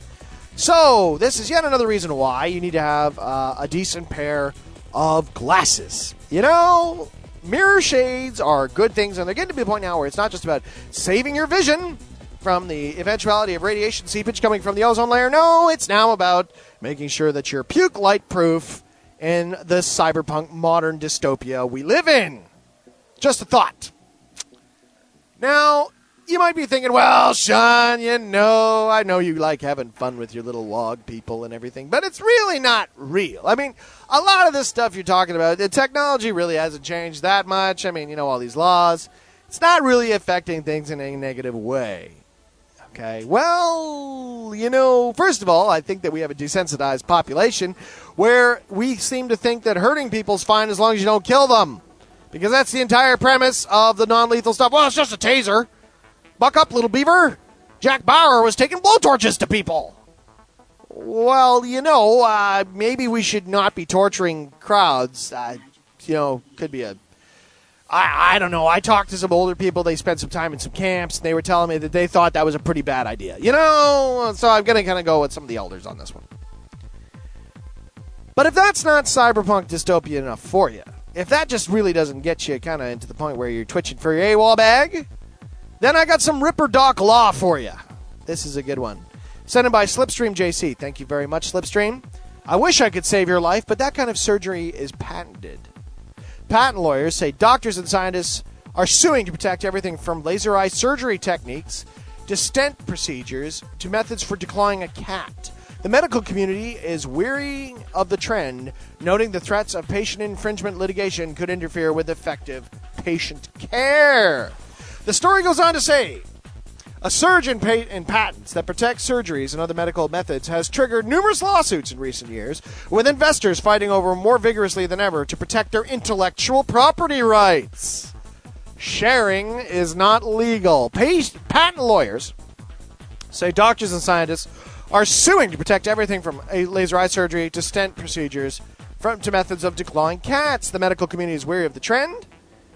So, this is yet another reason why you need to have uh, a decent pair of glasses. You know, mirror shades are good things, and they're getting to be the point now where it's not just about saving your vision from the eventuality of radiation seepage coming from the ozone layer. No, it's now about making sure that you're puke light proof in the cyberpunk modern dystopia we live in. Just a thought. Now, you might be thinking, well, Sean, you know, I know you like having fun with your little log people and everything, but it's really not real. I mean, a lot of this stuff you're talking about, the technology really hasn't changed that much. I mean, you know, all these laws. It's not really affecting things in a negative way. Okay, well, you know, first of all, I think that we have a desensitized population where we seem to think that hurting people's fine as long as you don't kill them. Because that's the entire premise of the non-lethal stuff. Well, it's just a taser. Buck up, little beaver. Jack Bauer was taking blowtorches to people. Well, you know, uh, maybe we should not be torturing crowds. Uh, you know, could be a... I, I don't know. I talked to some older people. They spent some time in some camps, and they were telling me that they thought that was a pretty bad idea. You know? So I'm going to kind of go with some of the elders on this one. But if that's not cyberpunk dystopia enough for you, if that just really doesn't get you kind of into the point where you're twitching for your AWOL bag, then I got some Ripper Doc Law for you. This is a good one. Sent in by Slipstream J C. Thank you very much, Slipstream. I wish I could save your life, but that kind of surgery is patented. Patent lawyers say doctors and scientists are suing to protect everything from laser eye surgery techniques to stent procedures to methods for declawing a cat. The medical community is weary of the trend, noting the threats of patient infringement litigation could interfere with effective patient care. The story goes on to say, a surge in, pa- in patents that protect surgeries and other medical methods has triggered numerous lawsuits in recent years, with investors fighting over more vigorously than ever to protect their intellectual property rights. Sharing is not legal. Pa- patent lawyers say doctors and scientists are suing to protect everything from a laser eye surgery to stent procedures from to methods of declawing cats. The medical community is weary of the trend,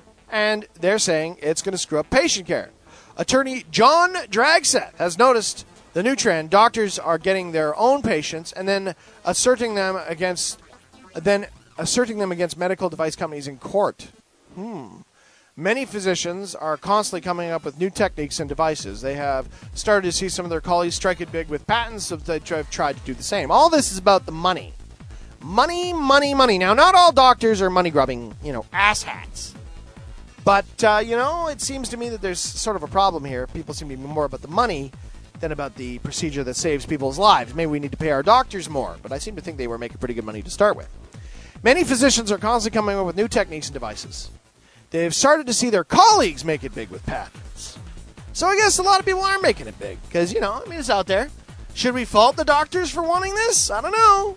and they're saying it's going to screw up patient care. Attorney John Dragseth has noticed the new trend. Doctors are getting their own patients and then asserting them against then asserting them against medical device companies in court. Hmm. Many physicians are constantly coming up with new techniques and devices. They have started to see some of their colleagues strike it big with patents, so they have tried to do the same. All this is about the money. Money, money, money. Now, not all doctors are money-grubbing, you know, asshats. But, uh, you know, it seems to me that there's sort of a problem here. People seem to be more about the money than about the procedure that saves people's lives. Maybe we need to pay our doctors more, but I seem to think they were making pretty good money to start with. Many physicians are constantly coming up with new techniques and devices. They've started to see their colleagues make it big with patents. So I guess a lot of people are making it big because, you know, I mean, it's out there. Should we fault the doctors for wanting this? I don't know.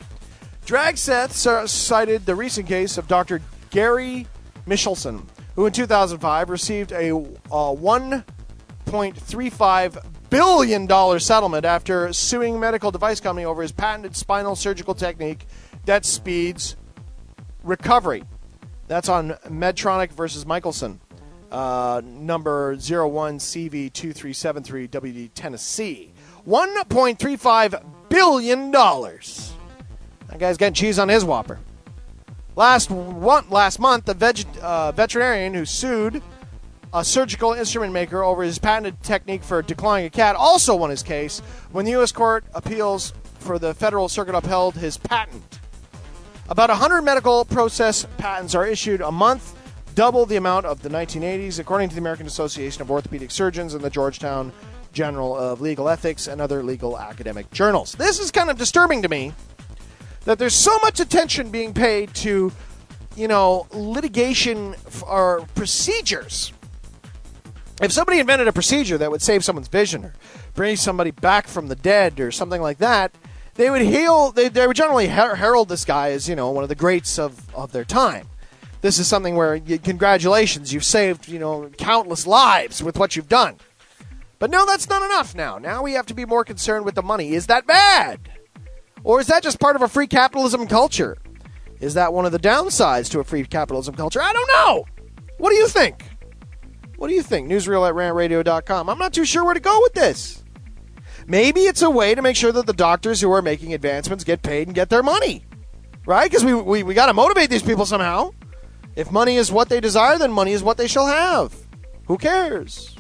Dragseth cited the recent case of Doctor Gary Michelson, who in two thousand five received a uh, one point three five billion dollars settlement after suing a medical device company over his patented spinal surgical technique that speeds recovery. That's on Medtronic versus Michelson, uh, number zero one C V two three seven three W D Tennessee. one point three five billion dollars. That guy's getting cheese on his Whopper. Last one, last month, the veg, uh, veterinarian who sued a surgical instrument maker over his patented technique for declawing a cat, also won his case when the U S Court Appeals for the Federal Circuit upheld his patent. About one hundred medical process patents are issued a month, double the amount of the nineteen eighties, according to the American Association of Orthopedic Surgeons and the Georgetown Journal of Legal Ethics and other legal academic journals. This is kind of disturbing to me, that there's so much attention being paid to, you know, litigation or procedures. If somebody invented a procedure that would save someone's vision or bring somebody back from the dead or something like that, they would heal, they, they would generally her- herald this guy as, you know, one of the greats of, of their time. This is something where, you, congratulations, you've saved, you know, countless lives with what you've done. But no, that's not enough now. Now we have to be more concerned with the money. Is that bad? Or is that just part of a free capitalism culture? Is that one of the downsides to a free capitalism culture? I don't know. What do you think? What do you think? Newsreel at rant radio dot com. I'm not too sure where to go with this. Maybe it's a way to make sure that the doctors who are making advancements get paid and get their money. Right? Because we, we, we got to motivate these people somehow. If money is what they desire, then money is what they shall have. Who cares?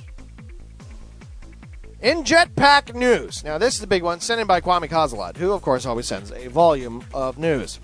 In Jetpack News. Now, this is the big one, sent in by Kwame Kazalat, who, of course, always sends a volume of news.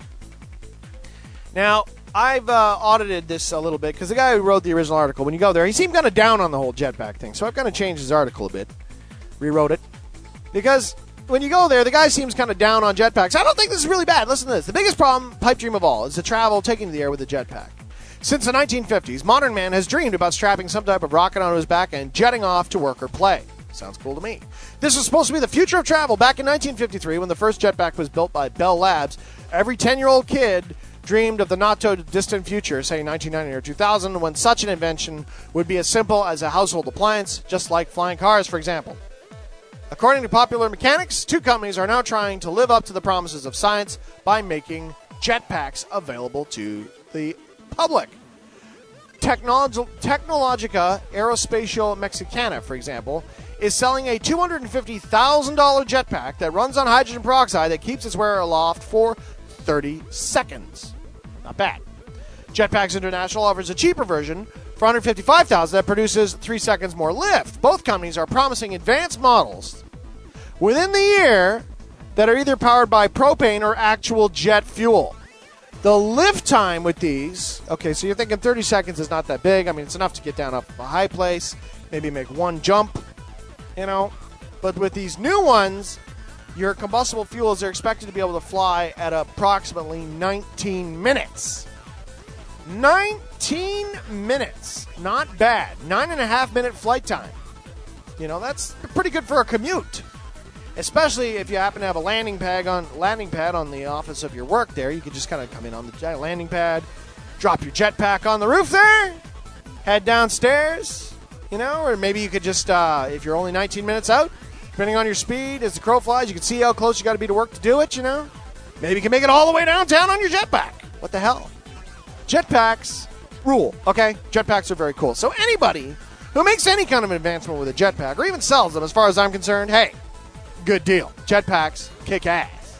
Now, I've uh, audited this a little bit, because the guy who wrote the original article, when you go there, he seemed kind of down on the whole jetpack thing, so I've kind of changed his article a bit, rewrote it, because when you go there, the guy seems kind of down on jetpacks. I don't think this is really bad. Listen to this. The biggest problem, pipe dream of all, is to travel taking to the air with a jetpack. Since the nineteen fifties, modern man has dreamed about strapping some type of rocket onto his back and jetting off to work or play. Sounds cool to me. This was supposed to be the future of travel back in nineteen fifty-three when the first jetpack was built by Bell Labs. Every ten-year-old kid dreamed of the not-so-distant future, say nineteen ninety or two thousand, when such an invention would be as simple as a household appliance, just like flying cars, for example. According to Popular Mechanics, two companies are now trying to live up to the promises of science by making jetpacks available to the public. Technolog- Technologica Aerospatial Mexicana, for example, is selling a two hundred fifty thousand dollars jetpack that runs on hydrogen peroxide that keeps its wearer aloft for thirty seconds. Not bad. Jetpacks International offers a cheaper version for one hundred fifty-five thousand dollars that produces three seconds more lift. Both companies are promising advanced models within the year that are either powered by propane or actual jet fuel. The lift time with these, okay, so you're thinking thirty seconds is not that big. I mean, it's enough to get down off a high place, maybe make one jump, you know. But with these new ones, your combustible fuels are expected to be able to fly at approximately nineteen minutes. nineteen minutes. Not bad. Nine and a half minute flight time. You know, that's pretty good for a commute. Especially if you happen to have a landing pad on landing pad on the office of your work there. You could just kind of come in on the landing pad, drop your jetpack on the roof there, head downstairs, you know, or maybe you could just, uh, if you're only nineteen minutes out, depending on your speed, as the crow flies, you can see how close you got to be to work to do it, you know. Maybe you can make it all the way downtown on your jetpack. What the hell? Jetpacks rule, okay? Jetpacks are very cool. So anybody who makes any kind of advancement with a jetpack, or even sells them, as far as I'm concerned, hey, good deal. Jetpacks kick ass.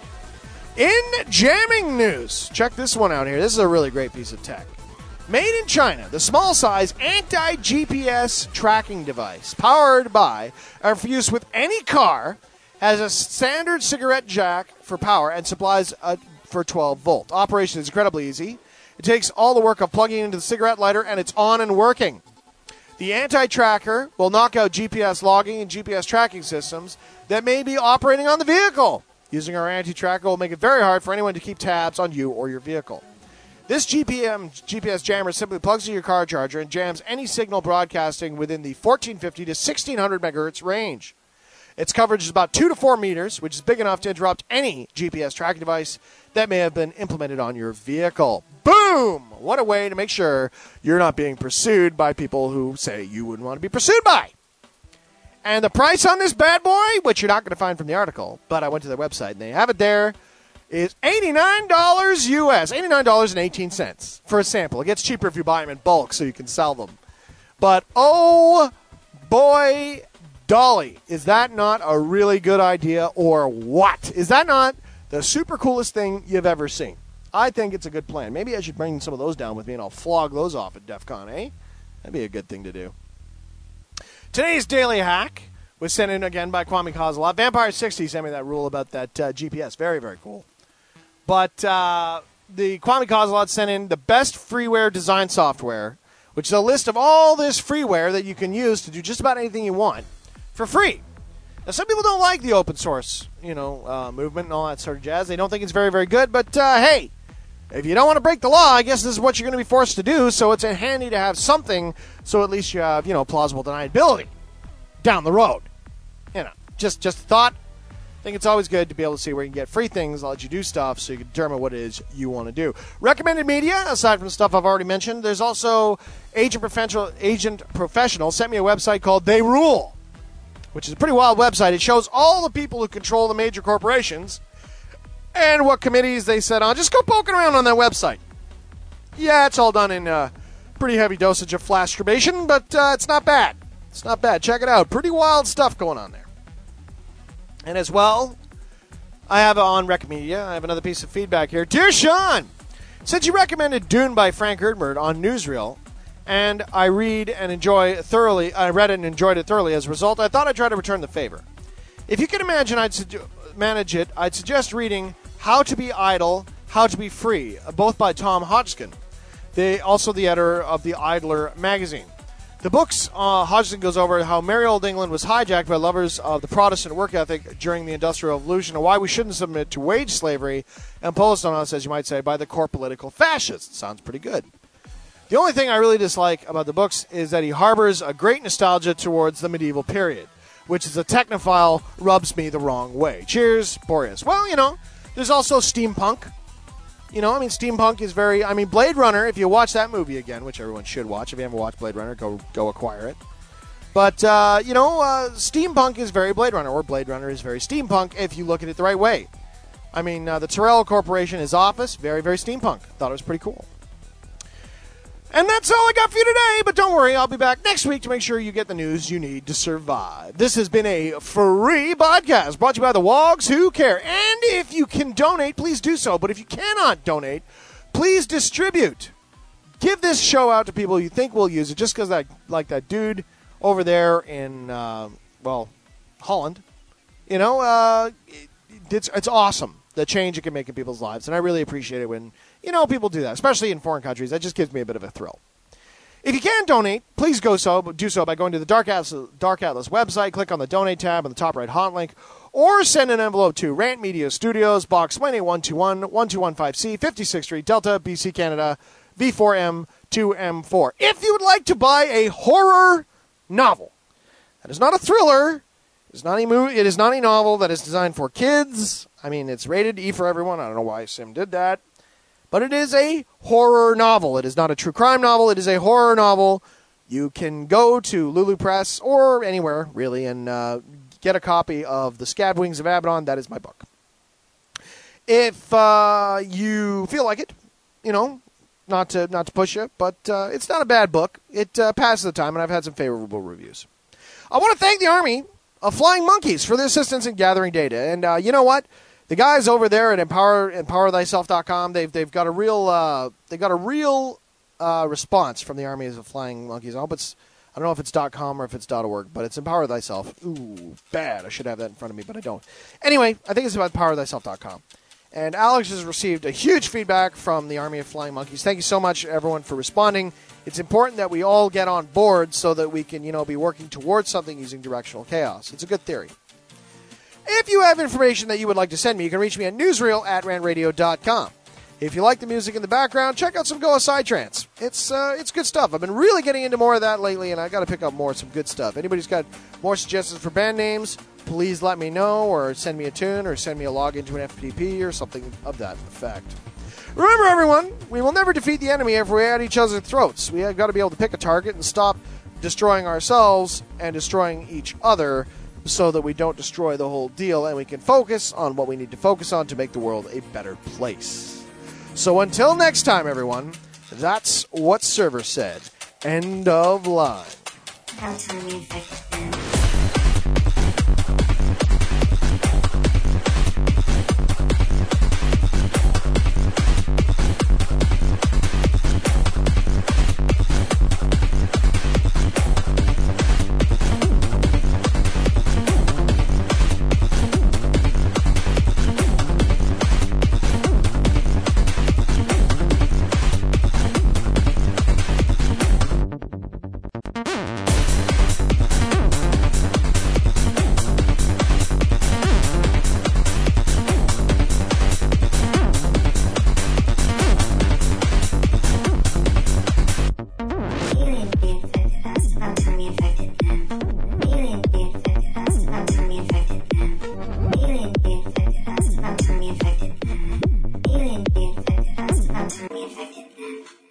In jamming news, check this one out here. This is a really great piece of tech. Made in China, the small-size anti-G P S tracking device, powered by and for use with any car, has a standard cigarette jack for power and supplies uh, for twelve volt. Operation is incredibly easy. It takes all the work of plugging into the cigarette lighter, and it's on and working. The anti-tracker will knock out G P S logging and G P S tracking systems that may be operating on the vehicle. Using our anti-tracker will make it very hard for anyone to keep tabs on you or your vehicle. This G P M G P S jammer simply plugs into your car charger and jams any signal broadcasting within the fourteen fifty to sixteen hundred megahertz range. Its coverage is about two to four meters, which is big enough to interrupt any G P S tracking device that may have been implemented on your vehicle. Boom! What a way to make sure you're not being pursued by people who say you wouldn't want to be pursued by. And the price on this bad boy, which you're not going to find from the article, but I went to their website and they have it there, is eighty-nine dollars U S, eighty-nine dollars and eighteen cents for a sample. It gets cheaper if you buy them in bulk so you can sell them. But oh boy, Dolly, is that not a really good idea or what? Is that not the super coolest thing you've ever seen? I think it's a good plan. Maybe I should bring some of those down with me and I'll flog those off at DEF CON, eh? That'd be a good thing to do. Today's Daily Hack was sent in again by Kwame Kozlov. Vampire sixty sent me that rule about that uh, G P S. Very, very cool. But uh, the Kwame Kozlov sent in the best freeware design software, which is a list of all this freeware that you can use to do just about anything you want for free. Now, some people don't like the open source, you know, uh, movement and all that sort of jazz. They don't think it's very, very good. But, uh, hey, if you don't want to break the law, I guess this is what you're going to be forced to do. So it's handy to have something so at least you have, you know, plausible deniability down the road. You know, just, just a thought. I think it's always good to be able to see where you can get free things, let you do stuff so you can determine what it is you want to do. Recommended media, aside from the stuff I've already mentioned, there's also Agent Professional, Agent Professional sent me a website called They Rule, which is a pretty wild website. It shows all the people who control the major corporations and what committees they sit on. Just go poking around on that website. Yeah, it's all done in a pretty heavy dosage of flashcarbation, but uh, it's not bad. It's not bad. Check it out. Pretty wild stuff going on there. And as well, I have on Rec Media, I have another piece of feedback here. Dear Sean, since you recommended Dune by Frank Erdmert on Newsreel, and I read and enjoy thoroughly, I read it and enjoyed it thoroughly as a result, I thought I'd try to return the favor. If you can imagine I'd su- manage it, I'd suggest reading How to Be Idle, How to Be Free, both by Tom Hodgkin, they, also the editor of the Idler magazine. The books, uh, Hodgson goes over how merry old England was hijacked by lovers of the Protestant work ethic during the Industrial Revolution, and why we shouldn't submit to wage slavery imposed on us, as you might say, by the core political fascists. Sounds pretty good. The only thing I really dislike about the books is that he harbors a great nostalgia towards the medieval period, which as a technophile rubs me the wrong way. Cheers, Boreas. Well, you know, there's also steampunk. You know, I mean, steampunk is very... I mean, Blade Runner, if you watch that movie again, which everyone should watch. If you haven't watched Blade Runner, go go acquire it. But, uh, you know, uh, steampunk is very Blade Runner, or Blade Runner is very steampunk if you look at it the right way. I mean, uh, the Tyrell Corporation is Office, very, very steampunk. Thought it was pretty cool. And that's all I got for you today, but don't worry, I'll be back next week to make sure you get the news you need to survive. This has been a free podcast brought to you by the Wogs Who Care. And if you can donate, please do so. But if you cannot donate, please distribute. Give this show out to people you think will use it, just because, that, like that dude over there in, uh, well, Holland. You know, uh, it's, it's awesome, the change it can make in people's lives. And I really appreciate it when... You know, people do that, especially in foreign countries. That just gives me a bit of a thrill. If you can donate, please go so, do so by going to the Dark Atlas, Dark Atlas website, click on the Donate tab on the top right hot link, or send an envelope to Rant Media Studios, Box one eight one two one, one two one five C, fifty-sixth Street, Delta, B C, Canada, V four M two M four. If you would like to buy a horror novel, that is not a thriller, it is not a movie, it is not a novel that is designed for kids. I mean, it's rated E for everyone. I don't know why Sim did that. But it is a horror novel. It is not a true crime novel. It is a horror novel. You can go to Lulu Press or anywhere, really, and uh, get a copy of The Scabbed Wings of Abaddon. That is my book. If uh, you feel like it, you know, not to not to push you, but uh, it's not a bad book. It uh, passes the time, and I've had some favorable reviews. I want to thank the Army of Flying Monkeys for their assistance in gathering data. And uh, you know what? The guys over there at empower empower thyself dot com, they've they've got a real uh, they've got a real uh, response from the Army of Flying Monkeys. I hope it's I don't know if it's .com or if it's .org, but it's Empower Thyself. Ooh, bad. I should have that in front of me, but I don't. Anyway, I think it's about empower thyself dot com. And Alex has received a huge feedback from the Army of Flying Monkeys. Thank you so much, everyone, for responding. It's important that we all get on board so that we can, you know, be working towards something using directional chaos. It's a good theory. If you have information that you would like to send me, you can reach me at newsreel at rantradio dot com. If you like the music in the background, check out some Goa Psytrance. It's uh, it's good stuff. I've been really getting into more of that lately, and I got to pick up more some good stuff. Anybody's got more suggestions for band names, please let me know, or send me a tune, or send me a login to an F T P, or something of that effect. Remember, everyone, we will never defeat the enemy if we're at each other's throats. We have got to be able to pick a target and stop destroying ourselves and destroying each other, so that we don't destroy the whole deal and we can focus on what we need to focus on to make the world a better place. So until next time, everyone, that's what Server said. End of line. Outro music. time we affected them.